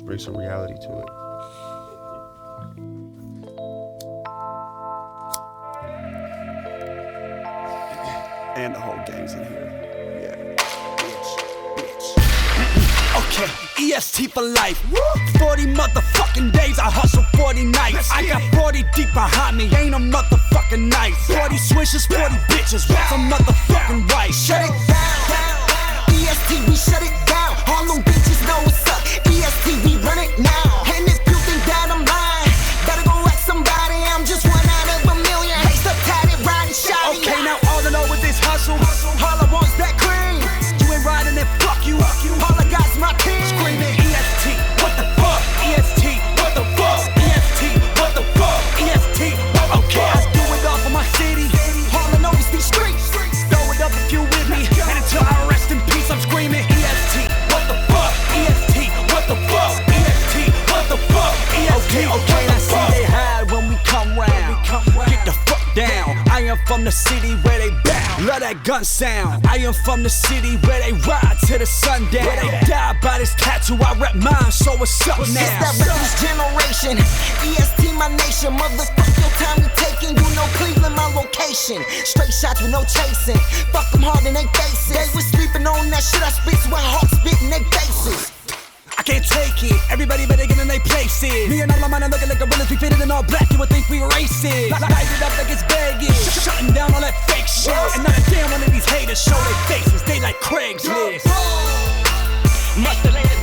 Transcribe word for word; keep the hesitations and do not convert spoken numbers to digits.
bring some reality to it. And the whole gang's in here. Yeah. Bitch, bitch. Okay, E S T for life. forty motherfucking days, I hustle forty nights. I got forty deep behind me, ain't a motherfucking knife. forty swishes, forty bitches, what's a motherfucking right? Shut it down. E S T, we shut it down. All them bitches know what's up. E S T, we run it now. And if you think that I'm lying, better go ask somebody. I'm just one out of a million. Hey, stop tatted, riding shiny. Okay, now all I know is this hustle. All I want's that cream. You ain't riding it, fuck you. All I got's my team. Screaming E S T, what the fuck? E S T, what the fuck? E S T, what the fuck? E S T, okay. I do it all for my city. All I know is these streets. Throw it up if you with me. And until I rest in peace, I'm screaming E S T, what the fuck? E S T, what the fuck? E S T, what the fuck? E S T, okay, I see they hide when we come round. Get the fuck down. I am from the city where they bow. Love that gun sound. I am from the city where they ride to the sundown. Where they die by this tattoo, I rep mine, so what's up now? It's that reckless generation. E S T, my nation. Motherfuck your time we taking. You know Cleveland, my location. Straight shots with no chasing. Fuck them hard in they faces. They was sleeping on that shit I spit, so I hawk spit in they faces. I can't take it. Everybody better get in their places. Me and all my man looking like gorillas. We fitted in all black. You would think we racist. Light it up like it's baggage. Shutting down all that fake shit. And not a damn one of these haters show their faces. They like Craigslist. Must have